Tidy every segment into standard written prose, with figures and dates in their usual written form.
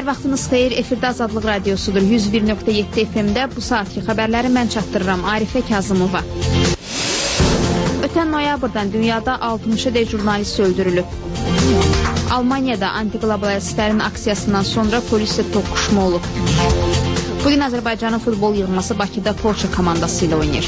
Hər vaxtınız xeyir, efirdə Azadlıq Radiosudur. 101.7 FM-də bu saatki xəbərləri mən çatdırıram. Arifə Kazımova. Ötən noyabrdan dünyada 60-dək jurnalist öldürülüb. Almaniyada antiglobalistlərin aksiyasından sonra polislə toqquşma olub. Bugün Azərbaycanın futbol yığması Bakıda Polşa komandası ilə oynayır.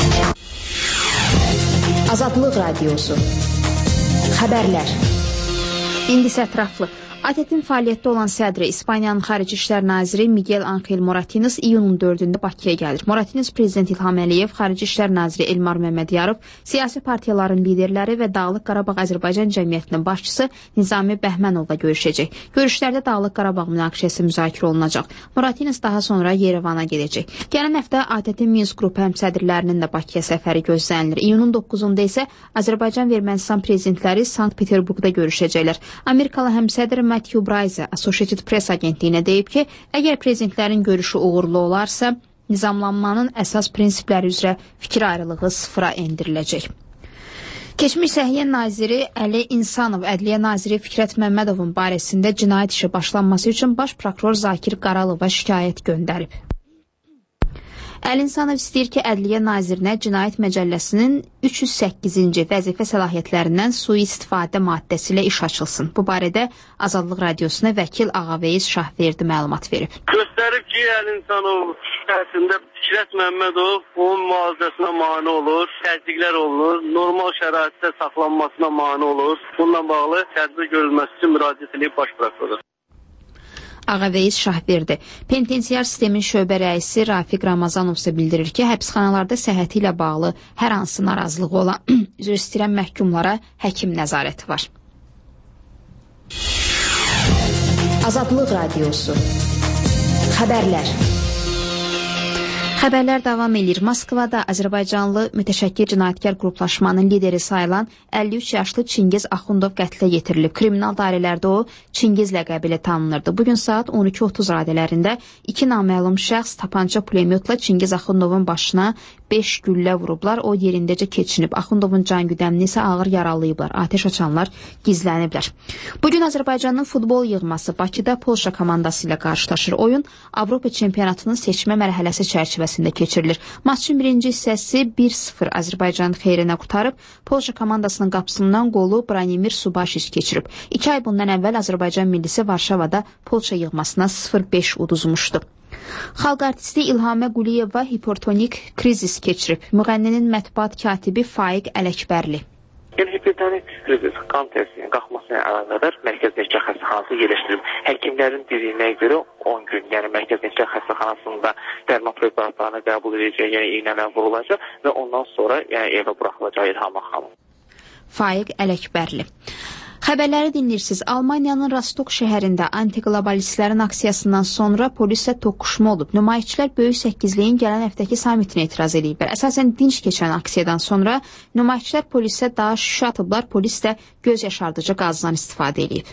Azadlıq Radiosu. Xəbərlər. İndi isə ətraflı. ATƏT-in fəaliyyətdə olan sədri İspaniyanın Xarici İşlər Naziri Miguel Ángel Moratines iyunun 4-də Bakıya gəlir. Moratines Prezident İlham Əliyev, Xarici İşlər Naziri Elmar Məmmədiyarov, siyasi partiyaların liderləri və Dağlıq Qarabağ Azərbaycan Cəmiyyətinin başçısı Nizami Bəhmənovla görüşəcək. Görüşlərdə Dağlıq Qarabağ münaqişəsi müzakirə olunacaq. Moratines daha sonra Yerevana gedəcək. Gələn həftə ATƏT-in Minsk qrupu həmsədrlərinin də Bakıya səfəri gözlənilir. İyunun 9-da isə Azərbaycan və Ermənistan prezidentləri Sankt-Peterburqda görüşəcəklər. Amerikalı həmsədr Matthew Bryce Associated Press agentliyinə deyib ki, əgər prezidentlərin görüşü uğurlu olarsa, nizamlanmanın əsas prinsipləri üzrə fikir ayrılığı sıfıra endiriləcək. Keçmiş Səhiyyə Naziri Əli İnsanov, Ədliyyə Naziri Fikrət Məmmədovun barəsində cinayət işi başlanması üçün Baş Prokuror Zakir Qaralova şikayət göndərib. Əli İnsanov istəyir ki, Ədliyyə Nazirinə Cinayət Məcəlləsinin 308-ci vəzifə səlahiyyətlərindən sui-istifadə maddəsi ilə iş açılsın. Bu barədə Azadlıq Radiosuna vəkil Ağaveyiz Şahverdi məlumat verib. Göstərib ki, Əli İnsanov şikayətində Fikrət Məmmədov onun mühafizəsinə mane olur, təzyiqlər olunur, normal şəraitdə saxlanmasına mane olur. Bununla bağlı tədbir görülməsi üçün müraciət edib Baş Prokuror. Ağaveyiz Şahverdi. Penitensiar sistemin şöbə rəisi Rafiq Ramazanov isə bildirir ki, həbsxanalarda səhhəti ilə bağlı hər hansı narazılığı olan üzr istəyirən məhkumlara həkim nəzarəti var. Azadlıq Radiosu. Xəbərlər. Xəbərlər davam edir. Moskvada Azərbaycanlı mütəşəkkir cinayətkar qruplaşmanın lideri sayılan 53 yaşlı Çingiz Axundov qətlə yetirilib. Kriminal dairələrdə o Çingiz ləqəbi ilə tanınırdı. Bugün saat 12:30 radələrində iki naməlum şəxs tapança pulemyotla Çingiz Axundovun başına 5 güllə vurublar. O yerindəcə keçinib. Axundovun can güdəmini isə ağır yaralayıblar. Atəş açanlar gizləniblər. Bugün Azərbaycanın futbol yığması Bakıda Polşa komandası ilə qarşılaşır. Oyun Avropa çempionatının seçmə mərhələsi çərçivəsində keçirilir. Maçın birinci hissəsi 1-0 Azərbaycanın xeyrinə qutarıb, Polşa komandasının qapısından qolu Branimir Subaşiç keçirib. 2 ay bundan əvvəl Azərbaycan millisi Varşavada Polşa yığmasına 0-5 uduzmuşdu. Xalq artisti İlhamə Quliyeva hipertonik krizis keçirib. Müğənninin mətbuat katibi Faiq Ələkbərli. Hipertonik krizis qan təsirinin qalxmasına əlaqədar Mərkəz Neçə Xəstəxanası yerləşdirib. Həkimlərin dediyinə görə 10 gün, yəni Mərkəz Neçə Xəstəxanasında dərman preparatlarını qəbul edəcək, yəni iynələr vurulacaq və ondan sonra evə buraxılacaq İlhamə xanım. Faiq Ələkbərli. Xəbərləri dinləyirsiniz. Almaniyanın Rostok şəhərində antiglobalistlərin aksiyasından sonra polislə toqquşma olub. Nümayişçilər Böyük Səkkizliyin gələn həftəki samitinə etiraz ediblər. Əsasən dinç keçən aksiyadan sonra nümayişçilər polisə daş şüşə atıblar, polis də göz yaşardıcı qazdan istifadə edib.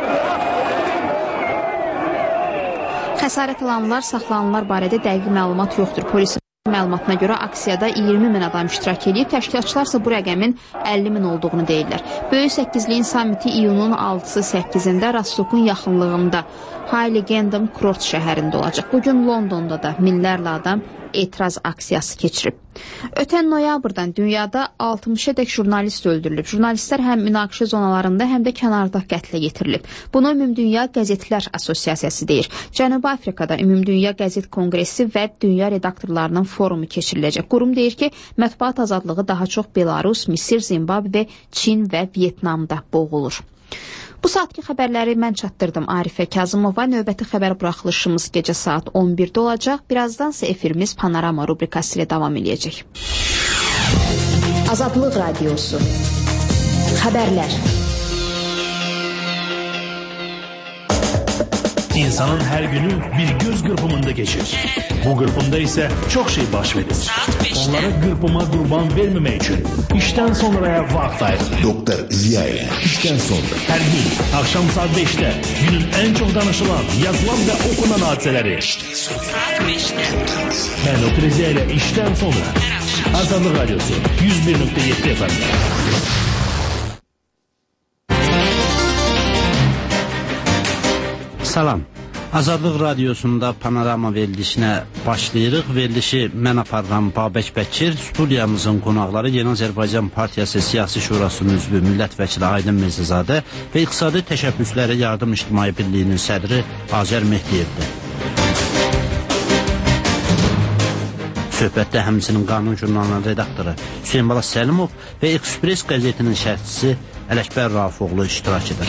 Xəsarət alanlar, saxlananlar barədə dəqiq məlumat yoxdur. Polisin məlumatına görə aksiyada 20 min adam iştirak edib, təşkilatçılar isə bu rəqəmin 50 min olduğunu deyirlər. Böyük Səkkizliyin samiti iyunun 6-8-də Rostokun yaxınlığında Heiligendamm Kurort şəhərində olacaq. Bugün Londonda da minlərlə adam etiraz aksiyası keçirib. Ötən noyabrdan dünyada 60-dək jurnalist öldürülüb. Jurnalistlər həm münaqişə zonalarında, həm də kənarda qətlə yetirilib. Bunu Ümumdünya Qəzetlər Assosiasiyası deyir. Cənubi Afrikada Ümumdünya Qəzet Konqresi və Dünya Redaktorlarının forumu keçiriləcək. Qurum deyir ki, mətbuat azadlığı daha çox Belarus, Misir, Zimbabve, Çin və Vyetnamda boğulur. Bu saatki xəbərləri mən çatdırdım. Arifə Kazımova. Növbəti xəbər buraxılışımız gecə saat 11-də olacaq. Birazdansa efirimiz Panorama rubrikası ilə davam edəcək. Azadlıq Radiosu. Xəbərlər. İnsanın her günü bir göz kırpımında geçir. Bu kırpımda ise çok şey baş verir. Onlara kırpıma kurban vermemek için işten sonraya vakit ayırın. Doktor Ziya ile işten sonra. Her gün akşam saat 5'te günün en çok danışılan, yazılan ve okunan hadiseleri. Ben Doktor Ziya ile işten sonra. Azadlıq Radyosu 101.7 FM. Salam. Azadlıq Radiosunda Panorama verilişinə başlayırıq. Verilişi mən aparıram Babək Bəkir, studiyamızın qonaqları Yeni Azərbaycan Partiyası Siyasi Şurasının üzvü millət vəkili Aydın Mirzazadə və İqtisadi Təşəbbüsləri Yardım İctimai Birliyinin sədri Azər Mehdiyevdir. Söhbətdə həmçinin Qanun jurnalının redaktoru Hüseyin Bala Səlimov və Express qəzetinin şərhçisi Ələkbər Raufoğlu iştirak edir.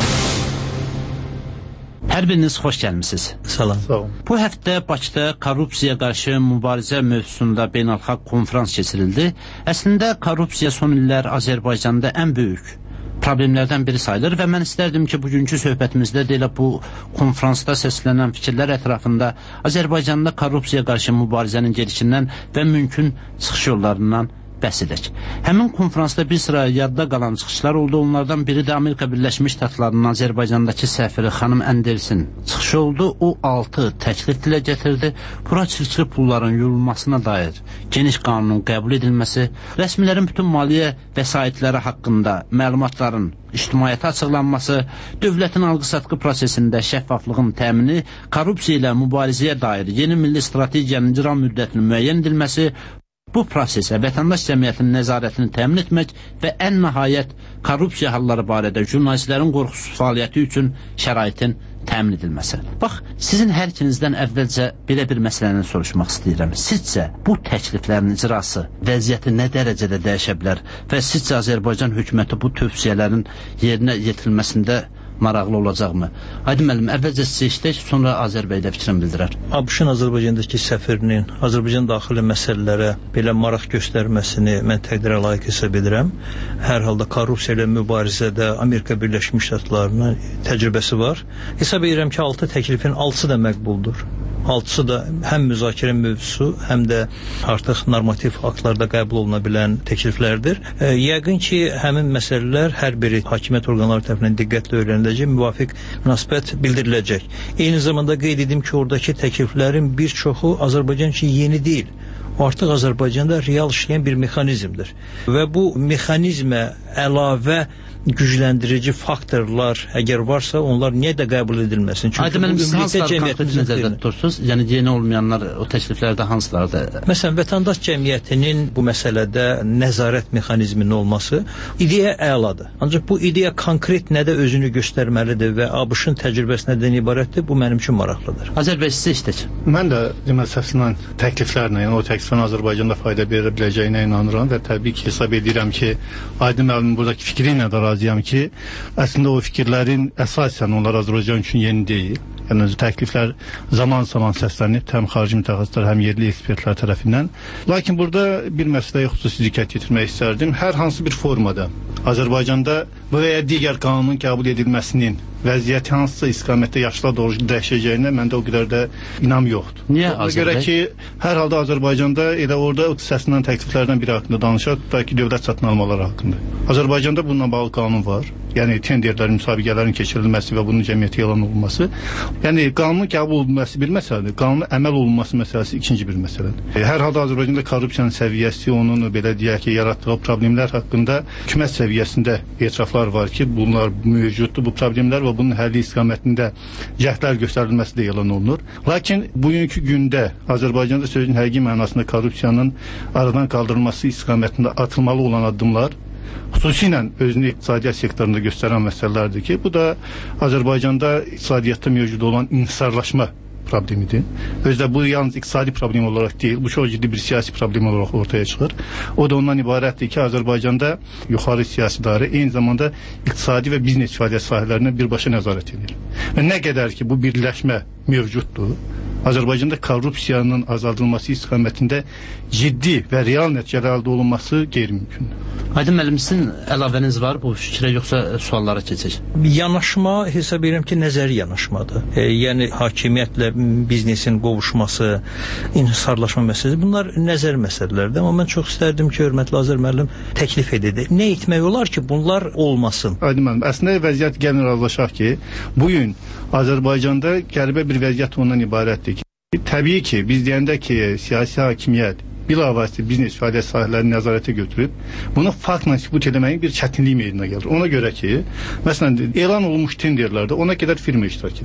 Hər biriniz xoş gəlmisiniz. Salam. Bu həftə Bakıda korrupsiyaya qarşı mübarizə mövzusunda beynəlxalq konferans keçirildi. Əslində korrupsiya son illər Azərbaycanda ən böyük problemlərdən biri sayılır və mən istərdim ki, bugünkü söhbətimizdə də elə bu konferansda səslənən fikirlər ətrafında Azərbaycanda korrupsiyaya qarşı mübarizənin gedişindən və mümkün çıxış yollarından bəhs edək. Həmin konferansda bir sıra yadda qalan çıxışlar oldu. Onlardan biri də Amerika Birləşmiş Ştatlarının Azərbaycandakı səfiri xanım Andersin çıxışı oldu. O 6 təklif dilə gətirdi. Bura çirkli pulların yuyulmasına dair geniş qanunun qəbul edilməsi, rəsmilərin bütün maliyyə vəsaitləri haqqında məlumatların ictimaiyyətə açıqlanması, dövlətin alqı-satqı prosesində şəffaflığın təmini, korrupsiya ilə mübarizəyə dair yeni milli strategiyanın icra müddətinin müəyyən edilməsi, bu prosesə vətəndaş cəmiyyətinin nəzarətini təmin etmək və ən nəhayət korrupsiya halları barədə jurnalistlərin qorxusuz fəaliyyəti üçün şəraitin təmin edilməsi. Bax, sizin hər ikinizdən əvvəlcə belə bir məsələni soruşmaq istəyirəm. Sizcə bu təkliflərin icrası vəziyyəti nə dərəcədə dəyişə bilər və sizcə Azərbaycan hökuməti bu tövsiyələrin yerinə yetirilməsində maraqlı olacaqmı? Aydın müəllim, əvvəlcə sizə işlək, sonra Azər bəy də fikrini bildirər. ABŞ-ın Azərbaycandakı səfirinin Azərbaycan daxili məsələlərə belə maraq göstərməsini mən təqdirə layiq hesab edirəm. Hər halda korrupsiya ilə mübarizədə Amerika Birləşmiş Ştatlarının təcrübəsi var. Hesab edirəm ki, 6 təklifin 6-sı da məqbuldur. 6-sı da həm müzakirə mövzusu, həm də artıq normativ aktlarda qəbul oluna bilən təkliflərdir. Yəqin ki, həmin məsələlər hər biri hakimiyyət orqanları tərəfindən diqqətlə öyrəniləcək, müvafiq münasibət bildiriləcək. Eyni zamanda qeyd edim ki, oradakı təkliflərin bir çoxu Azərbaycan üçün yeni deyil. O artıq Azərbaycanda real işləyən bir mexanizmdir. Və bu mexanizmə əlavə gücləndirici faktorlar əgər varsa, onlar niyə də qəbul edilməsin? Aydın müəllim, siz hansıları konkret nəzərdə tutursunuz? Yəni, yeni olmayanlar o təkliflərdə hansılardır? Məsələn, vətəndaş cəmiyyətinin bu məsələdə nəzarət mexanizminin olması ideya əladır. Ancaq bu ideya konkret nədə özünü göstərməlidir və ABŞ-ın təcrübəsi nədən ibarətdir? Bu mənim üçün maraqlıdır. Azər bəy, sizə işlək. Mən də məsələn təkliflərlə, yəni o təkliflərin Azərbaycanda fayda verə biləcəyinə inanıram və təbii ki, hesab edirəm ki, Aydın müəllim buradakı fikri ilə də razıyam ki, əslində o fikirlərin əsasən onlar Azərbaycan üçün yeni deyil. Yəni təkliflər zaman-zaman səslənib həm xarici mütəxəssislər, həm yerli ekspertlər tərəfindən. Lakin burada bir məsələyə xüsusi diqqət yetirmək istərdim. Hər hansı bir formada Azərbaycanda bu və ya digər qanunun qəbul edilməsinin vəziyyəti hansısa istiqamətdə yaşla doğru dəyişəcəyinə məndə o qədər də inam yoxdur. Niyə Ona görə ki, hər halda Azərbaycanda elə orada səslənən təkliflərdən biri haqqında danışaq, tutaq ki, dövlət satın almaları haqqında. Azərbaycanda bununla bağlı qanun var. Yəni tenderlərin, müsabiqələrin keçirilməsi və bunun cəmiyyətə elan olunması. Yəni qanunun qəbul olunması bir məsələdir, qanunun əməl olunması məsələsi ikinci bir məsələdir. Hər halda Azərbaycanda korrupsiyanın səviyyəsi, onun belə deyək ki, yaratdığı problemlər haqqında hökumət səviyyəsində etiraflar var ki, bunlar mövcuddur, bu problemlər və bunun həlli istiqamətində cəhdlər göstərilməsi də elan olunur. Lakin bugünkü gündə Azərbaycanda sözün həqiqi mənasında korrupsiyanın aradan qaldırılması istiqamətində atılmalı olan addımlar xüsusilə özünü iqtisadiyyat sektorunda göstərən məsələlərdir ki, bu da Azərbaycanda iqtisadiyyatda mövcud olan inhisarlaşma problemidir. Özdə bu yalnız iqtisadi problem olaraq deyil, bu çox ciddi bir siyasi problem olaraq ortaya çıxır. O da ondan ibarətdir ki, Azərbaycanda yuxarı siyasi idarə eyni zamanda iqtisadi və biznes fəaliyyət sahələrinə birbaşa nəzarət edir. Və nə qədər ki, bu birləşmə mövcuddur, Azərbaycanda korrupsiyanın azaldılması istiqamətində ciddi və real nəticələr əldə olunması qeyri-mümkündür. Aydın müəllim, sizin əlavəniz var bu fikrə, yoxsa suallara keçək? Yanaşma hesab edirəm ki, nəzəri yanaşmadır. Yəni hakimiyyətlə biznesin qovuşması, inhisarlaşma məsələsi, bunlar nəzər məsələlərdir. Amma mən çox istərdim ki, hörmətli Azər müəllim təklif edədi. Nə etmək olar ki, bunlar olmasın? Aydın müəllim, əslində vəziyyət gəlin razılaşaq ki, bugün Azərbaycanda qəribə bir vəziyyət ondan ibarətdir ki, təbii ki, biz deyəndə ki, siyasi hakimiyyət bilavasitə biznes fəaliyyət sahələrini nəzarətə götürüb, bunu faktla sübut etməyin bir çətinliyi meydana gəlir. Ona görə ki, məsələn, elan olunmuş tenderlərdə ona qədər firma iştirak edir.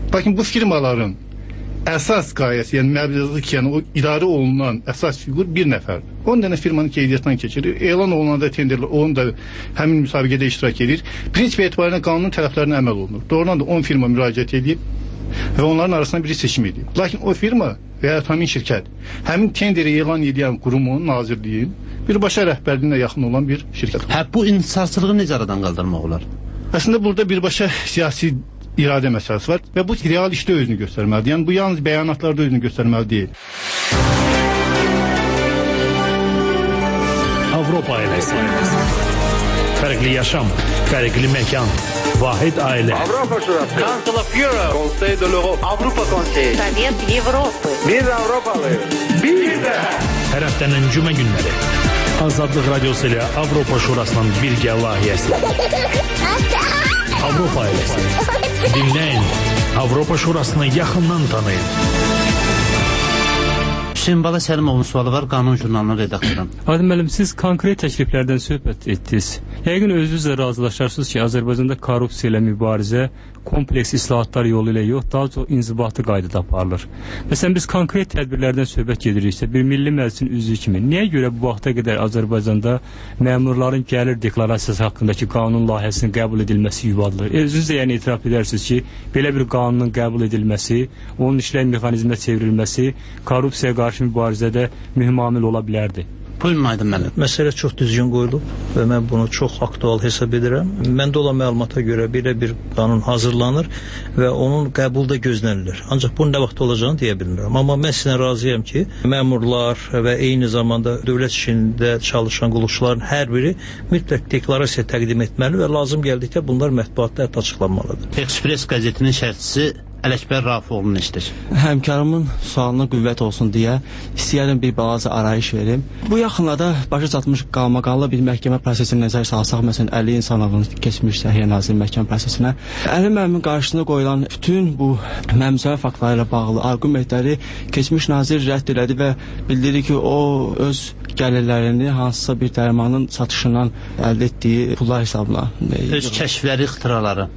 Lakin bu firmaların əsas qayəsi, yəni məbləğlik, yəni o idarə olunan əsas fiqur bir nəfərdir. 10 dənə firmanın qeydiyyatdan keçirir. Elan olunanda tenderlər, onun da həmin müsabiqədə iştirak edir. Prinsip etibarilə qanunun tələblərinə əməl olunur. Doğrudan da 10 firma müraciət edib və onların arasından biri seçim edib. Lakin o firma və ya həmin şirkət, həmin tenderi elan edən qurumun, nazirliyin birbaşa rəhbərliyinə yaxın olan bir şirkət. Bu intisarçılığı necə aradan qaldırmaq olar? Əslində burada birbaşa siyasi iradə məsələsi var və bu real işdə özünü göstərməlidir. Yəni bu yalnız bəyanatlarda özünü göstərməli deyil. Avropa ailəsi. Fərqli yaşam, fərqli məkan, vahid ailə. Avropa Şurası. Council of Europe. Conseil de l'Europe. Avropa Konseyi. Sovet Avropa. Biz Avropalıyıq. Biz də. Hər həftənin cümə günləri. Azadlıq Radiosu ilə Avropa Şurasının birgə layihəsi. Avropa ailəsi. Dinləyin. Avropa Şurasını yaxından tanıyın. Hüseyin Bala Səlimovun sualı var, Qanun jurnalının redaktoru. Adem müəllim, siz konkret təkliflərdən söhbət etdiniz. Yəqin özünüzlə razılaşarsınız ki, Azərbaycanda korrupsiya ilə mübarizə kompleks islahatlar yolu ilə yox, daha çox inzibati qaydada aparılır. Məsələn, biz konkret tədbirlərdən söhbət gediriksə, bir milli məclisin üzvü kimi, niyə görə bu vaxta qədər Azərbaycanda məmurların gəlir deklarasiyası haqqındakı qanun layihəsinin qəbul edilməsi yubadılır? Özünüz də yəni etiraf edərsiniz ki, belə bir qanunun qəbul edilməsi, onun işlək mexanizmə çevrilməsi korrupsiyaya qarşı mübarizədə mühüm amil ola bilərdi. Buyurun Aydın müəllim. Məsələ çox düzgün qoyulub və mən bunu çox aktual hesab edirəm. Məndə olan məlumata görə belə bir qanun hazırlanır və onun qəbulu da gözlənilir. Ancaq bunun nə vaxt olacağını deyə bilmirəm. Amma mən sizinlə razıyam ki, məmurlar və eyni zamanda dövlət işində çalışan qulluqçuların hər biri mütləq deklarasiya təqdim etməli və lazım gəldikdə bunlar mətbuatda hətta açıqlanmalıdır. Express qəzetinin şərhçisi Ələkbər Rafiqoğlu'nu işdir. Həmkarımın sualına qüvvət olsun deyə istəyərəm bir balaca arayış verim. Bu yaxınlarda başa çatmış qalmaqallı bir məhkəmə prosesini nəzər salsaq, məsələn, Əli İnsanovun keçmiş Səhiyyə Naziri məhkəmə prosesinə, Əli müəllimin qarşısına qoyulan bütün bu məmzəmə faktları ilə bağlı arqumentləri keçmiş nazir rədd elədi və bildirir ki, o öz gəlirlərini hansısa bir dərmanın satışından əldə etdiyi pullar hesabına. Öz kəşfləri, ixtiraları.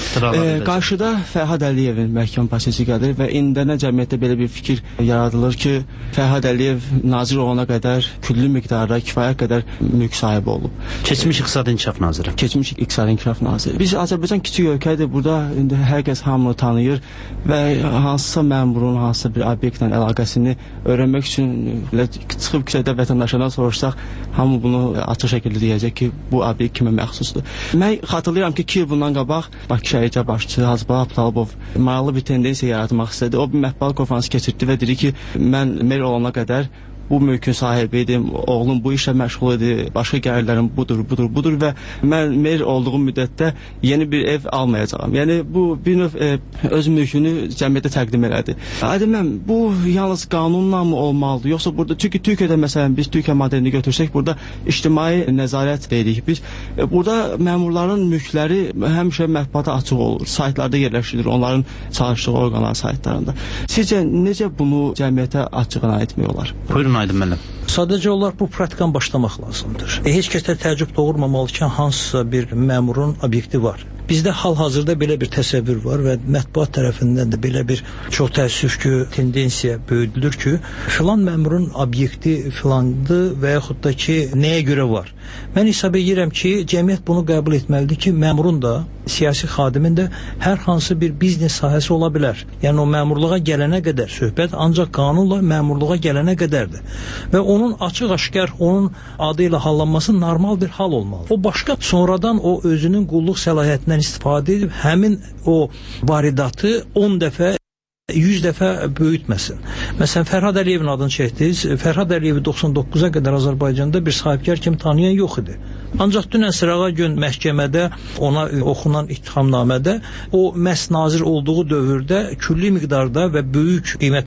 Qarşıda Fərhad Əliyevin məhkəmə prosesi gəlir və indənə cəmiyyətdə belə bir fikir yaradılır ki, Fərhad Əliyev nazir olana qədər külli miqdarda kifayət qədər mülk sahibi olub. Keçmiş İqtisadi İnkişaf Naziri. Keçmiş İqtisadi İnkişaf Naziri. Biz Azərbaycan kiçik ölkədir. Burada indi hər kəs hamını tanıyır və hansısa məmurun hansısa bir obyektlə əlaqəsini öyrənmək üçün çıxıb küçədə vətəndaşlardan soruşsaq, hamı bunu açıq şəkildə deyəcək ki, bu obyekt kimə məxsusdur. Mən xatırlayıram ki, 2 il bundan qabaq Bakı şəhərcə başçısı Hacıbala Abdalibov maraqlı bir tendensiya yaratmaq istədi. O bir mətbuat konfransı keçirdi və dedi ki, mən mer olana qədər bu mülkün sahibi idim, oğlum bu işlə məşğul idi, başqa gəlirlərim budur və mən mer olduğum müddətdə yeni bir ev almayacağam. Yəni bu bir növ öz mülkünü cəmiyyətə təqdim elədi. Adəm, bu yalnız qanunla mı olmalıdır? Yoxsa burada, çünki Türkiyədə məsələn biz Türkiyə modelini götürsək, burada ictimai nəzarət deyirik biz. Burada məmurların mülkləri həmişə mətbuata açıq olur, saytlarda yerləşdirilir, onların çalışdığı orqanların saytlarında. Sizcə necə bunu cəmiyyətə açıqlana etmək olar? Buyurun Aydın müəllim. Sadəcə olaraq bu praktikan başlamaq lazımdır. Heç kəsdə təəccüb doğurmamalı ki, hansısa bir məmurun obyekti var. Bizdə hal-hazırda belə bir təsəvvür var və mətbuat tərəfindən də belə bir çox təəssüf ki, tendensiya böyüdülür ki, filan məmurun obyekti filandır və yaxud da ki, nəyə görə var. Mən hesab edirəm ki, cəmiyyət bunu qəbul etməlidir ki, məmurun da, siyasi xadimin də hər hansı bir biznes sahəsi ola bilər. Yəni o məmurluğa gələnə qədər söhbət ancaq qanunla məmurluğa gələnə qədərdir. Və onun açıq-aşkar onun adı ilə hallanması normal bir hal olmalı. O başqa sonradan o özünün qulluq səlahiyyətindən istifadə edib həmin o varidatı 10 dəfə 100 dəfə böyütməsin. Məsələn, Fərhad Əliyevin adını çəkdiniz. Fərhad Əliyevi 99-a qədər Azərbaycanda bir sahibkar kimi tanıyan yox idi. Ancaq dünən sırağa gün məhkəmədə ona oxunan ittihamnamədə o məhz nazir olduğu dövrdə külli miqdarda və böyük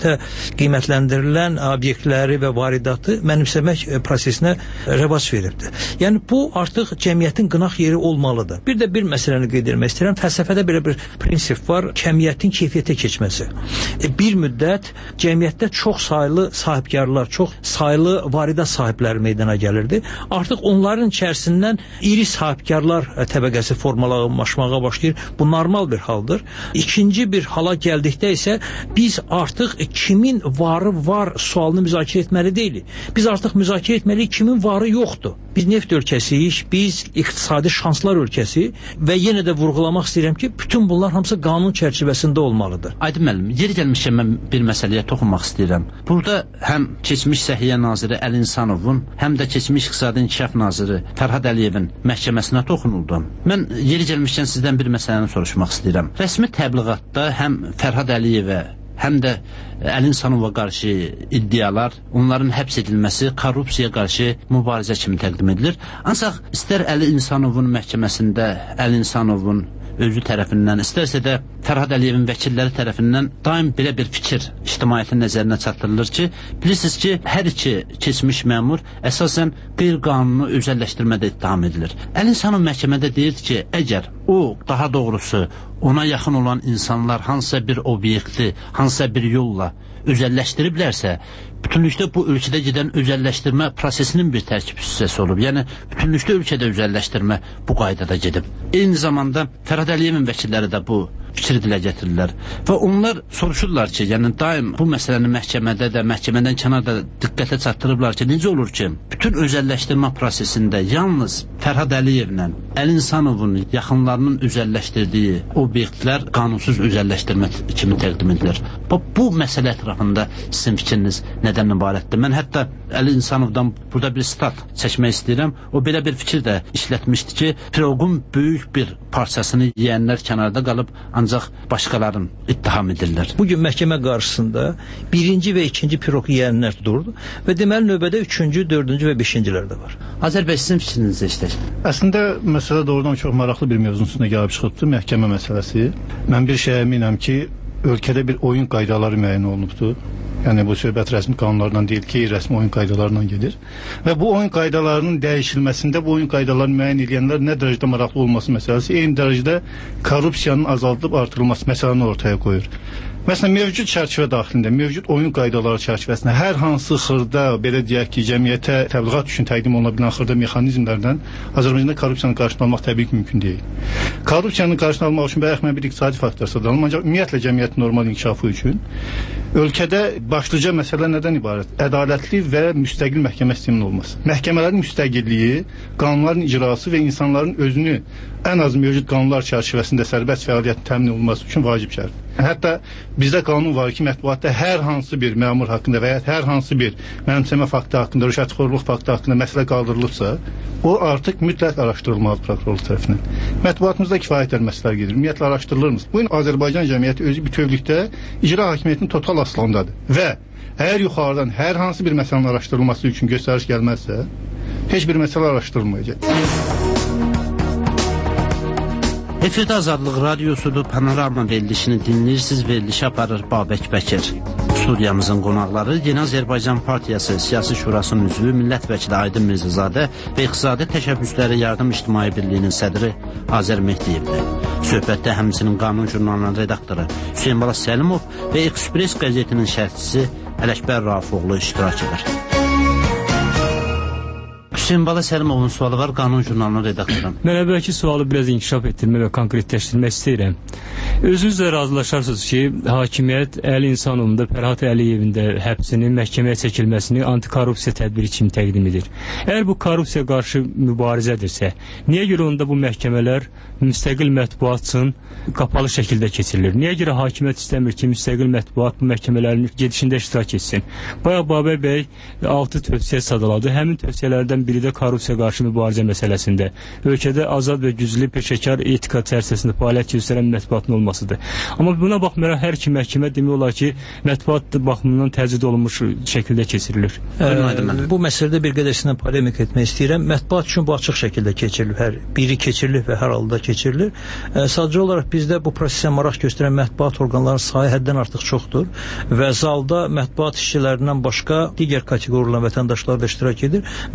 qiymətləndirilən obyektləri və varidatı mənimsəmək prosesinə rəvac veribdir. Yəni bu artıq cəmiyyətin qınaq yeri olmalıdır. Bir də bir məsələni qeyd etmək istəyirəm. Fəlsəfədə belə bir prinsip var, kəmiyyətin keyfiyyətə keçməsi. Bir müddət cəmiyyətdə çox saylı sahibkarlar, çox saylı varidat sahibləri meydana gəlirdi. Artıq onların içərisində tərəfindən iri sahibkarlar təbəqəsi formalaşmağa başlayır. Bu normal bir haldır. İkinci bir hala gəldikdə isə biz artıq kimin varı var sualını müzakirə etməli deyilik. Biz artıq müzakirə etməliyik kimin varı yoxdur. Biz neft ölkəsiyik, biz iqtisadi şanslar ölkəsi və yenə də vurğulamaq istəyirəm ki, bütün bunlar hamısı qanun çərçivəsində olmalıdır. Aydın müəllim, yeri gəlmişkən mən bir məsələyə toxunmaq istəyirəm. Burada həm keçmiş Səhiyyə naziri Əli İnsanovun, həm də keçmiş İqtisadi İnkişaf naziri Fərhad Əliyevin məhkəməsinə toxunuldum. Mən yeri gəlmişkən sizdən bir məsələni soruşmaq istəyirəm. Rəsmi təbliğatda həm Fərhad Əliyevə, həm də Əli İnsanova qarşı iddialar, onların həbs edilməsi korrupsiyaya qarşı mübarizə kimi təqdim edilir. Ancaq istər Əli İnsanovun məhkəməsində Əli İnsanovun özü tərəfindən, istərsə də Fərhad Əliyevin vəkilləri tərəfindən daim belə bir fikir ictimaiyyətin nəzərinə çatdırılır ki, bilirsiniz ki, hər iki keçmiş məmur əsasən qeyri-qanuni özəlləşdirmədə ittiham edilir. Əli İnsanov məhkəmədə deyirdi ki, əgər o, daha doğrusu ona yaxın olan insanlar hansısa bir obyekti, hansısa bir yolla özəlləşdiriblərsə, bütünlükdə bu ölkədə gedən özəlləşdirmə prosesinin bir tərkib hissəsi olub. Yəni, bütünlükdə ölkədə özəlləşdirmə bu qaydada gedib. Eyni zamanda Fərhad Əliyevin vəkilləri də bu fikri dilə gətirirlər. Və onlar soruşurlar ki, yəni daim bu məsələni məhkəmədə də, məhkəmədən kənarda diqqətə çatdırıblar ki, necə olur ki, bütün özəlləşdirmə prosesində yalnız Fərhad Əliyevlə Əli İnsanovun yaxınlarının özəlləşdirdiyi obyektlər qanunsuz özəlləşdirmə kimi təqdim edilir. Bu məsələ ətrafında sizin fikriniz nədən ibarətdir? Mən hətta Əli İnsanovdan burada bir stat çəkmək istəyirəm. O belə bir fikir də işlətmişdi ki, piroqun böyük bir parçasını yeyənlər kənarda qalıb, ancaq başqaların ittiham edirlər. Bugün məhkəmə qarşısında birinci və ikinci piroq yeyənlər durdu və deməli növbədə üçüncü, dördüncü və beşincilər də var. Azərbaycan sizin fikrinizi eşitək. Əslində məsələ doğrudan çox maraqlı bir mövzunun üstünə gəlib çıxıbdır, məhkəmə məsələsi. Mən bir şeyə əminəm ki, ölkədə bir oyun qaydaları müəyyən olunubdur. Yəni bu söhbət rəsmi qanunlardan deyil, qeyri-rəsmi oyun qaydalarından gedir. Və bu oyun qaydalarının dəyişilməsində bu oyun qaydalarını müəyyən edənlər nə dərəcədə maraqlı olması məsələsi, eyni dərəcədə korrupsiyanın azaldılıb artırılması məsələni ortaya qoyur. Məsələn, mövcud çərçivə daxilində, mövcud oyun qaydaları çərçivəsində hər hansı xırda, belə deyək ki, cəmiyyətə təbliğat üçün təqdim oluna bilən xırda mexanizmlərdən Azərbaycanda korrupsiyanın qarşısını almaq təbii ki, mümkün deyil. Korrupsiyanın qarşısını almaq üçün bəyək mən bir iqtisadi faktor sadalım, ancaq ümumiyyətlə cəmiyyətin normal inkişafı üçün ölkədə başlıca məsələ nədən ibarət? Ədalətli və müstəqil məhkəmə sisteminin olması. Məhkəmələrin müstəqilliyi, qanunların icrası və insanların özünü ən az mövcud qanunlar çərçivəsində sərbəst fəaliyyətin təmin olunması üçün vacib şərtdir. Hətta bizdə qanun var ki, mətbuatda hər hansı bir məmur haqqında və ya hər hansı bir mənimsəmə faktı haqqında, rüşvətxorluq faktı haqqında məsələ qaldırılıbsa, o artıq mütləq araşdırılmalı prokurorluq tərəfindən. Mətbuatımızda kifayətlər məsələlər gedir. Ümumiyyətlə araşdırılırmı? Bu gün Azərbaycan cəmiyyəti özü bütövlükdə icra hakimiyyətinin total asılındadır. Və əgər yuxarıdan hər hansı bir məsələnin araşdırılması üçün göstəriş gəlməzsə, heç bir məsələ araşdırılmayacaq. Efirdə Azadlıq Radiosudur, Panorama verilişini dinləyirsiniz, verilişi aparır Babək Bəkir. Studiyamızın qonaqları Yeni Azərbaycan Partiyası Siyasi Şurasının üzvü millət vəkili Aydın Mirzəzadə və İqtisadi Təşəbbüsləri Yardım İctimai Birliyinin sədri Azər Mehdiyevdir. Söhbətdə həmçinin Qanun jurnalının redaktoru Hüseyin Bala Səlimov və Ekspres qəzetinin şərhçisi Ələkbər Rafiqoğlu iştirak edir. Hüseyin Bala Səlimovun sualı var, Qanun jurnalının redaktoru. Mən əvvəlki sualı biraz inkişaf etdirmək və konkretləşdirmək istəyirəm. Özünüzlə razılaşarsınız ki, hakimiyyət Əli İnsanovun da Fərhad Əliyevin də həbsinin, məhkəməyə çəkilməsini antikorrupsiya tədbiri kimi təqdim edir. Əgər bu korrupsiya qarşı mübarizədirsə, niyə görə onda bu məhkəmələr müstəqil mətbuat üçün qapalı şəkildə keçirilir? Niyə görə hakimiyyət istəmir ki, müstəqil mətbuat bu məhkəmələrin gedişində iştirak etsin? Bayaq Babək bəy 6 tövsiyə sadaladı. Həmin tövsiyələrdən biri də korrupsiya qarşı mübarizə məsələsində. Ölkədə azad və güclü peşəkar etika çərçivəsində fəaliyyət göstərən mətbuatın olmasıdır. Amma buna baxmayaraq hər iki məhkəmə demək olar ki, mətbuat baxımından təcrid olunmuş şəkildə keçirilir. Bu məsələdə bir qədər sizinlə polemik etmək istəyirəm. Mətbuat üçün bu açıq şəkildə keçirilir. Hər biri keçirilir və hər halda keçirilir. Sadəcə olaraq bizdə bu prosesə maraq göstərən mətbuat orqanlarının sayı həddən artıq çoxdur və zalda mətbuat işçilərindən başqa digər kateqoriyalan vətəndaşlar da iştirak edir və zalın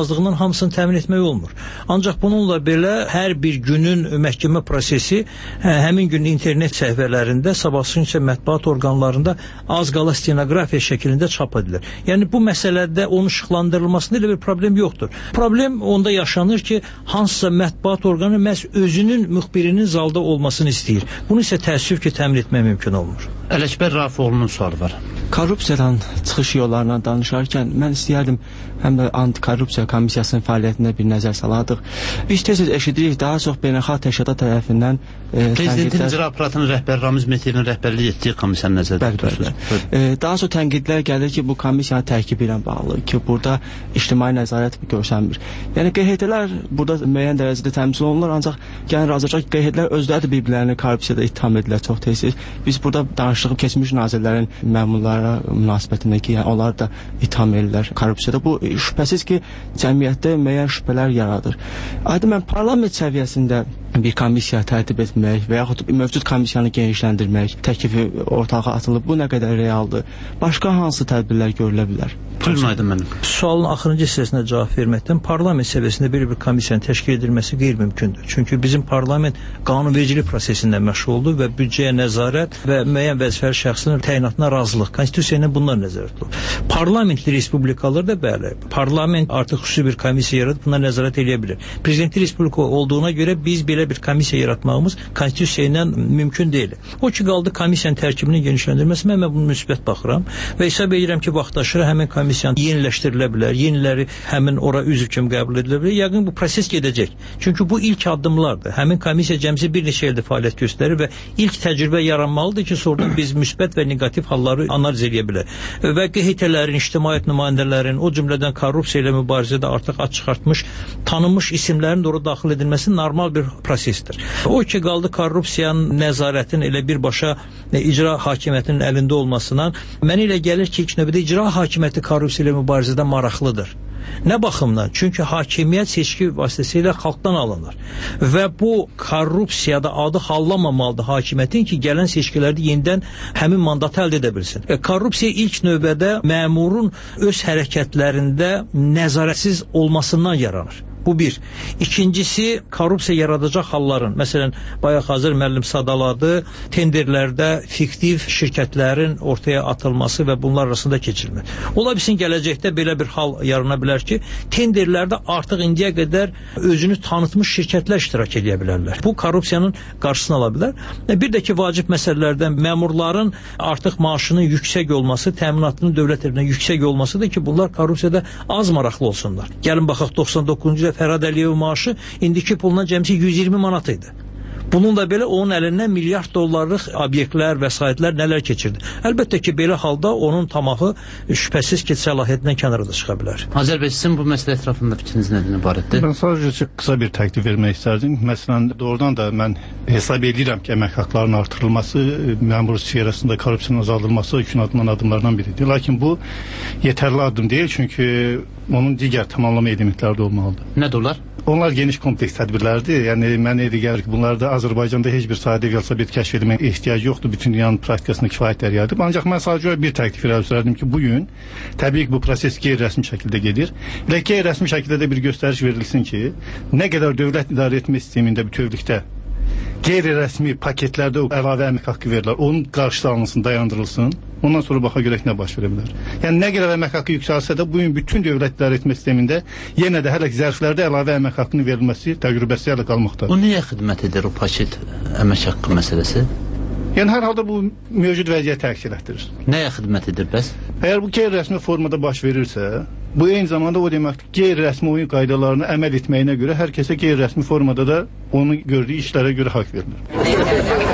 azlığının hamısını təmin etmək olmur. Ancaq bununla belə hər bir günün məhkəmə prosesi həmin gün internet səhifələrində, sabahsınca mətbuat orqanlarında az qala stenografiya şəklində çap edilir. Yəni bu məsələdə onun işıqlandırılmasında elə bir problem yoxdur. Problem onda yaşanır ki, hansısa mətbuat orqanı məhz özünün müxbirinin zalda olmasını istəyir. Bunu isə təəssüf ki, təmin etmək mümkün olmur. Ələkbər Rafifoğlu'nun sualı var. Korrupsiyadan çıxış yollarından danışarkən mən istəyərdim həm də antikorrupsiya komissiyasının fəaliyyətinə bir nəzər saladıq. Biz tez-tez eşidirik, daha çox beynəlxalq təşkilatlar tərəfindən Prezidentin icra aparatının rəhbəri Ramiz Mehdiyev rəhbərlik etdiyi komissiyanın nəzərdə tutursunuz. Daha çox tənqidlər gəlir ki, bu komissiyanın tərkibi ilə bağlı ki, burada ictimai nəzarət görsənmir. Yəni QHT-lər burada müəyyən dərəcədə təmsil olunurlar, ancaq yəni razıcaq QHT-lər özləri də bir-birlərini korrupsiyada ittiham edirlər çox tez-tez. Biz burada danışdıq keçmiş nazirlərin məmurlara münasibətində ki, yəni onlar da itham edirlər korrupsiyada. Bu şübhəsiz ki, cəmiyyətdə müəyyən şübhələr yaradır. Aydın mən parlament səviyyəsində bir komissiya tərtib etmək və yaxud mövcud komissiyanı genişləndirmək təklifi ortağa atılıb. Bu nə qədər realdır? Başqa hansı tədbirlər görülə bilər? Buyurun mənim. Sualın axırıncı hissəsinə cavab verməkdən parlament səviyyəsində bir komissiyanın təşkil edilməsi qeyri-mümkündür. Çünki bizim parlament qanunvericilik prosesində məşğuldur və büdcəyə nəzarət və müəyyən vəzifəli şəxsin təyinatına razılıq konstitusiya ilə bunlar nəzərdə tutulur. Parlamentli respublikalar da bəli, parlament artıq xüsusi bir komissiya yaradıb buna nəzarət edə bilər. Prezidentli respublika olduğuna görə biz belə bir komissiya yaratmağımız konstitusiya ilə mümkün deyil. O ki qaldı komissiyanın tərkibinin genişləndirilməsi, mən bunu müsbət baxıram və hesab edirəm ki, vaxtaşırı həmin komissiyanı yeniləşdirilə bilər, yeniləri həmin ora üzv kimi qəbul edilə bilər. Yəqin bu proses gedəcək. Çünki bu ilk addımlardır. Həmin komissiya cəmsi bir neçə ildə fəaliyyət göstərir və ilk təcrübə yaranmalıdır ki, sonradan biz müsbət və neqativ halları analiz edə bilər. Və QHT-lərin, ictimaiyyət nümayəndələrin, o cümlədən korrupsiya ilə mübarizədə artıq ad çıxartmış, tanınmış isimlərin də ora daxil edilməsi normal bir prosesdir. O ki qaldı korrupsiyanın nəzarətin elə birbaşa icra hakimiyyətinin əlində olmasından mənə elə gəlir ki, ilk növbədə icra hakimiyyəti korrupsiya ilə mübarizədə maraqlıdır. Nə baxımdan? Çünki hakimiyyət seçki vasitəsilə xalqdan alınır. Və bu korrupsiyada adı hallanmamalıdır hakimiyyətin ki, gələn seçkilərdə yenidən həmin mandatı əldə edə bilsin. Korrupsiya ilk növbədə məmurun öz hərəkətlərində nəzarətsiz olmasından yaranır. Bu bir. İkincisi, korrupsiya yaradacaq halların, məsələn, bayaq Azər müəllim sadaladı, tenderlərdə fiktiv şirkətlərin ortaya atılması və bunlar arasında keçirilmir. Ola bilsin, gələcəkdə belə bir hal yarana bilər ki, tenderlərdə artıq indiyə qədər özünü tanıtmış şirkətlər iştirak edə bilərlər. Bu, korrupsiyanın qarşısını ala bilər. Bir də ki, vacib məsələlərdən məmurların artıq maaşının yüksək olması, təminatının dövlət tərəfindən yüksək olmasıdır ki, bunlar korrupsiyada az maraqlı olsunlar. Gəlin baxaq, 99-cu Fərad Əliyevin maaşı indiki pulundan cəmsi 120 manat idi. Bununla belə onun əlindən milyard dollarlıq obyektlər, vəsaitlər nələr keçirdi. Əlbəttə ki, belə halda onun tamahı şübhəsiz ki, səlahiyyətindən kənarda çıxa bilər. Azər bəy, sizin bu məsələ ətrafında fikriniz nədən ibarətdir? Mən sadəcə qısa bir təklif vermək istərdim. Məsələn, doğrudan da mən hesab edirəm ki, əmək haqlarının artırılması, məmur sferasında korrupsiyanın azaldılması üçün atılan adımlardan biridir. Lakin bu yetərli addım deyil, çünki onun digər tamamlama elementləri də olmalıdır. Nədir onlar? Onlar geniş kompleks tədbirlərdir. Yəni mənə elə gəlir ki, bunlarda Azərbaycanda heç bir sahədə velosiped kəşf etməyə ehtiyac yoxdur. Bütün dünyanın praktikasında kifayət dəryadır. Ancaq mən sadəcə bir təklif irəli ki, bu gün təbii ki, bu proses qeyri-rəsmi şəkildə gedir. Və qeyri-rəsmi şəkildə də bir göstəriş verilsin ki, nə qədər dövlət idarə etmə sistemində bütövlükdə qeyri-rəsmi paketlərdə əlavə əmək haqqı verirlər. Onun qarşısı alınsın, dayandırılsın. Ondan sonra baxa görək nə baş verə bilər. Yəni nə qədər əmək haqqı yüksəlsə də bu gün bütün dövlət idarə etmə sistemində yenə də hələ ki zərflərdə əlavə əmək haqqının verilməsi təcrübəsi ilə qalmaqdadır. Bu niyə xidmət edir o paket əmək haqqı məsələsi? Yəni hər halda bu mövcud vəziyyəti əks etdirir. Nəyə xidmət edir bəs? Əgər bu qeyri-rəsmi formada baş verirsə, bu eyni zamanda o deməkdir ki, qeyri-rəsmi oyun qaydalarına əməl etməyinə görə hər kəsə qeyri-rəsmi formada da onun gördüyü işlərə görə haqq verilir.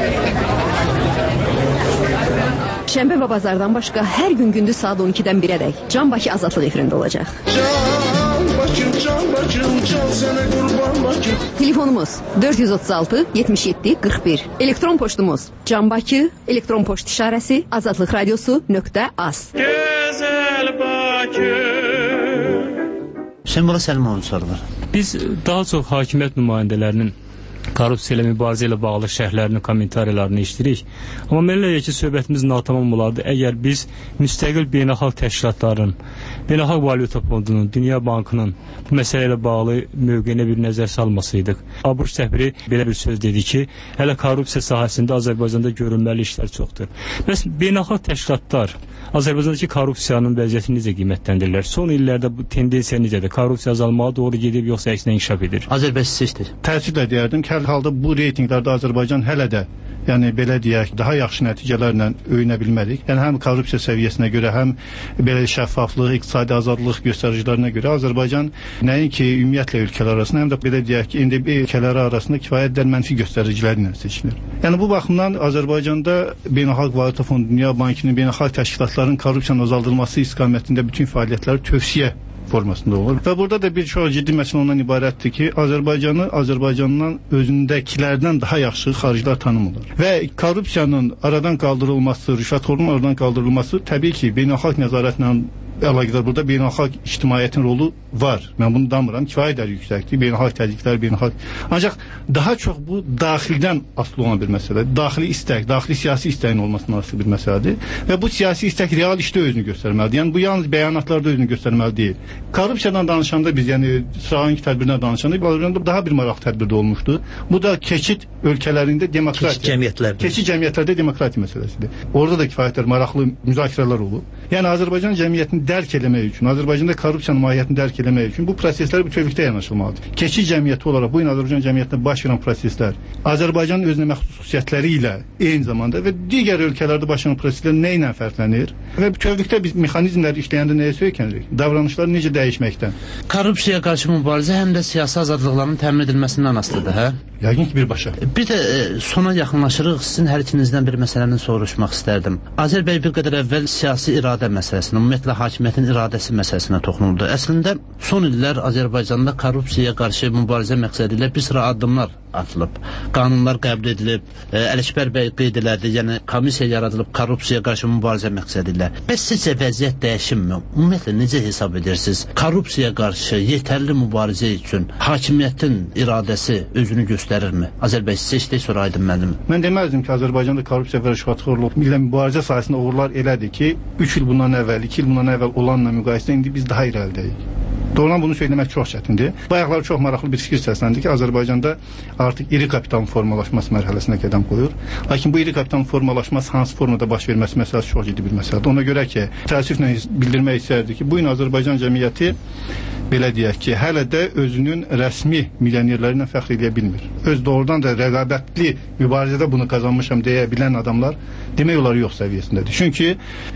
Şənbə və bazardan başqa hər gün gündüz saat 12-dən 1-ədək Can Bakı Azadlıq efirində olacaq. Telefonumuz 436 77 41. Elektron poçtumuz Can Bakı, elektron poçt işarəsi azadlıqradiosu.az. Gözəl Bakı. Şəmbala Səlimovun soru var. Biz daha çox hakimiyyət nümayəndələrinin korrupsiya ilə mübarizə ilə bağlı şərhlərini, kommentariyalarını işləyirik. Amma mənə elə ki, söhbətimiz natamam olardı əgər biz müstəqil beynəlxalq təşkilatların Beynəlxalq Valyuta Fondunun, Dünya Bankının bu məsələ ilə bağlı mövqeyinə bir nəzər salmasaydıq. ABŞ səfiri belə bir söz dedi ki, hələ korrupsiya sahəsində Azərbaycanda görülməli işlər çoxdur. Bəs beynəlxalq təşkilatlar Azərbaycandakı korrupsiyanın vəziyyətini necə qiymətləndirirlər? Son illərdə bu tendensiya necədir? Korrupsiya azalmağa doğru gedib yoxsa əksinə inkişaf edir? Azərbaycan seçdir. Təəssüflə deyərdim ki, hər halda bu reytinqlərdə Azərbaycan hələ də belə deyək, daha yaxşı nəticələrlə öyünə bilmərik. Həm korrupsiya səviyyəsinə görə, həm belə şəffaflıq, iqtisadi azadlıq göstəricilərinə görə Azərbaycan nəinki ümumiyyətlə ölkələr arasında, həm də belə deyək ki, indi ölkələri arasında kifayət qədər mənfi göstəricilərlə seçilir. Bu baxımdan Azərbaycanda Beynəlxalq Valyuta Fondu, Dünya Bankının, beynəlxalq təşkilatların korrupsiyanın azaldılması istiqamətində bütün fəaliyyətləri tövsiyə formasında olur. Və burada da bir çox ciddi məsələ ondan ibarətdir ki, Azərbaycandan özündəkilərdən daha yaxşı xaricilər tanımırlar. Və korrupsiyanın aradan qaldırılması, rüşvətxorluğun aradan qaldırılması təbii ki, beynəlxalq nəzarətlə əlaqədar burada beynəlxalq ictimaiyyətin rolu var. Mən bunu danmıram. Kifayət qədər yüksəkdir. Beynəlxalq təzyiqlər, beynəlxalq. Ancaq daha çox bu daxildən asılı olan bir məsələdir. Daxili istək, daxili siyasi istəyin olmasına asılı bir məsələdir. Və bu siyasi istək real işdə özünü göstərməlidir. Yəni bu yalnız bəyanatlarda özünü göstərməli deyil. Korrupsiyadan danışanda biz, Sırağanki tədbirindən danışanda daha bir maraqlı tədbirdə olmuşdu. Bu da keçid ölkələrində demokratiya. Keçid cəmiyyətlərdə demokratiya məsələsidir. Orada da kifayət qədər maraqlı müzakirələr olub. Yəni Azərbaycan cəmiyyətini dərk eləmək üçün, Azərbaycanda korrupsiyanın mahiyyətini dərk eləmək üçün bu proseslər bütövlükdə yanaşılmalıdır. Keçid cəmiyyəti olaraq bu gün Azərbaycan cəmiyyətində baş verən proseslər Azərbaycanın özünə məxsus xüsusiyyətləri ilə eyni zamanda və digər ölkələrdə baş verən proseslər nə ilə fərqlənir və bütövlükdə biz mexanizmlər işləyəndə nəyə söykənirik? Davranışlar necə dəyişməkdən? Korrupsiyaya qarşı mübarizə həm də siyasi azadlıqların təmin edilməsindən asılıdır, hə? Yəqin ki, birbaşa. Bir də sona yaxınlaşırıq. Sizin hər ikinizdən bir məsələni soruşmaq istərdim. Azər bəy bir qədər əvvəl siyasi iradə məsələsinə, ümumiyyətlə hakimiyyətin iradəsi məsələsinə toxunuldu. Əslində son illər Azərbaycanda korrupsiyaya qarşı mübarizə məqsədi ilə bir sıra addımlar atılıb. Qanunlar qəbul edilib, Ələkbər bəy qeyd elədi, yəni komissiya yaradılıb korrupsiyaya qarşı mübarizə məqsədi ilə. Bəs sizcə vəziyyət dəyişimmi? Ümumiyyətlə necə hesab edirsiniz? Korrupsiyaya qarşı yetərli mübarizə üçün hakimiyyətin iradəsi özünü göstərirmi? Azər bəy seçdi, sonra Aydın müəllim. Mən deməzdim ki, Azərbaycanda korrupsiya və rüşvətxorluq ilə mübarizə sahəsində uğurlar elədi ki, 3 il bundan əvvəl, 2 il bundan əvvəl olanla müqayisədə indi biz daha irəlidəyik. Doğrudan bunu söyləmək çox çətindir. Bayaqlar çox maraqlı bir fikir səsləndi ki, Azərbaycanda artıq iri kapitalın formalaşması mərhələsinə qədəm qoyur. Lakin bu iri kapitalın formalaşması hansı formada baş verməsi məsələsi çox ciddi bir məsələdir. Ona görə ki, təəssüflə bildirmək istərdik ki, bu gün Azərbaycan cəmiyyəti belə deyək ki, hələ də özünün rəsmi milyonerləri ilə fəxr edə bilmir. Öz doğrudan da rəqabətli mübarizədə bunu qazanmışam deyə bilən adamlar demək olar yox səviyyəsindədir. Çünki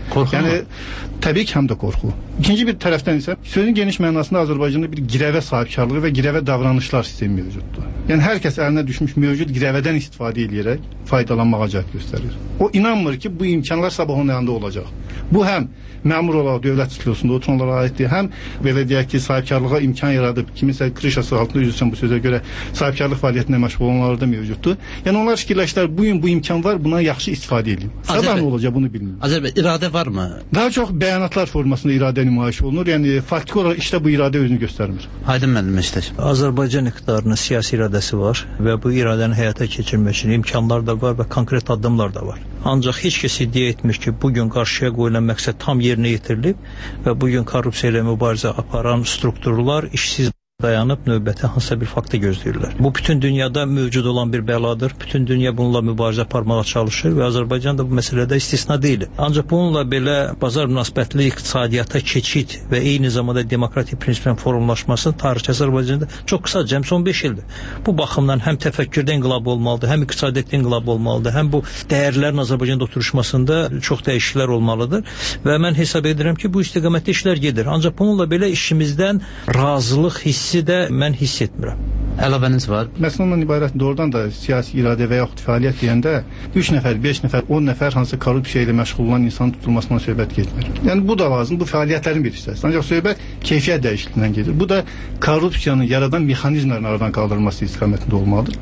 təbii ki, həm də qorxu. İkinci bir tərəfdən isə sözün geniş mənasında Azərbaycanda bir girəvə sahibkarlığı və girəvə davranışlar sistemi mövcuddur. Yəni hər kəs əlinə düşmüş mövcud girəvədən istifadə edərək faydalanmağa cəhd göstərir. O inanmır ki, bu imkanlar sabah onun yanında olacaq. Bu həm məmur olaraq dövlət silosunda oturanlara aiddir, həm belə deyək ki, sahibkarlığa imkan yaradıb, kiminsə krişası altında üzrsən bu sözə görə sahibkarlıq fəaliyyətində məşğul olanlar da mövcuddur. Yəni onlar fikirləşdilər, bu gün bu imkan var, buna yaxşı istifadə edin. Sabah nə olacaq bunu bilmiyorum. Azərbaycan iradə varmı? Daha çox bəyanatlar formasında iradə nümayiş olunur. Yəni faktiki olaraq işdə bu iradə özünü göstərmir. Aydın müəllim işdir. Azərbaycan iqtidarının siyasi iradəsi var və bu iradəni həyata keçirmək üçün imkanlar da var və konkret addımlar da var. Ancaq heç kəs iddia etmir ki, bugün qarşıya qoyulan məqsəd tam yerinə yetirilib və bugün korrupsiya ilə mübarizə aparan strukturlar işsiz dayanıb növbəti hansısa bir faktı gözləyirlər. Bu bütün dünyada mövcud olan bir bəladır. Bütün dünya bununla mübarizə aparmağa çalışır və Azərbaycan da bu məsələdə istisna deyil. Ancaq bununla belə bazar münasibətli iqtisadiyyata keçid və eyni zamanda demokratik prinsiplərin formalaşması tarixçi Azərbaycanda çox qısa, cəmi son 5 ildir. Bu baxımdan həm təfəkkürdə inqilab olmalıdır, həm iqtisadiyyatda inqilab olmalıdır, həm bu dəyərlərin Azərbaycanda oturuşmasında çox dəyişikliklər olmalıdır və mən hesab edirəm ki, bu istiqamətdə işlər gedir. Ancaq bununla belə işimizdən razılıq hissi də mən hiss etmirəm. Əlavəniz var? Məsələn, ondan ibarət doğrudan da siyasi iradə və yaxud fəaliyyət deyəndə 3 nəfər, 5 nəfər, 10 nəfər hansı korrupsiya ilə məşğul olan insanın tutulmasından söhbət getmir. Yəni bu da lazım, bu fəaliyyətlərin bir hissəsi. Ancaq söhbət keyfiyyət dəyişikliyindən gedir. Bu da korrupsiyanı yaradan mexanizmlərin aradan qaldırılması istiqamətində olmalıdır.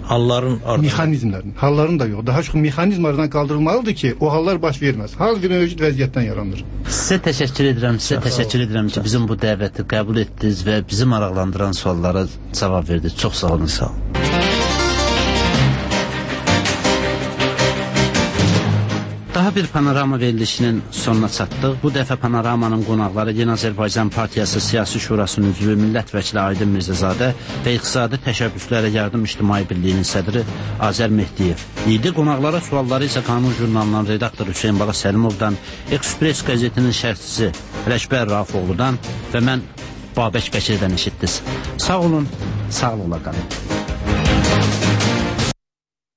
Halların da yox. Daha çox mexanizmlərdən qaldırılmalıdır ki, o hallar baş verməz. Hal bir mövcud vəziyyətdən yaranır. Sizə təşəkkür edirəm ki, bizim bu dəvəti qəbul etdiniz və bizi maraqlandıran suallara cavab verdiniz. Çox sağ olun. Sağ olun. Daha Daha bir panorama verilişinin sonuna çatdıq. Bu dəfə panoramanın qonaqları Yeni Azərbaycan Partiyası Siyasi Şurasının üzvü millət vəkili Aydın Mirzəzadə və İqtisadi Təşəbbüslərə Yardım İctimai Birliyinin sədri Azər Mehdiyev idi. Qonaqlara sualları isə Qanun jurnalının redaktoru Hüseyin Bala Səlimovdan, Ekspres qəzetinin şərhçisi Rəşbər Rafoğludan və mən Babək Bəkirdən eşitdiniz. Sağ olun, sağlıqla qalın.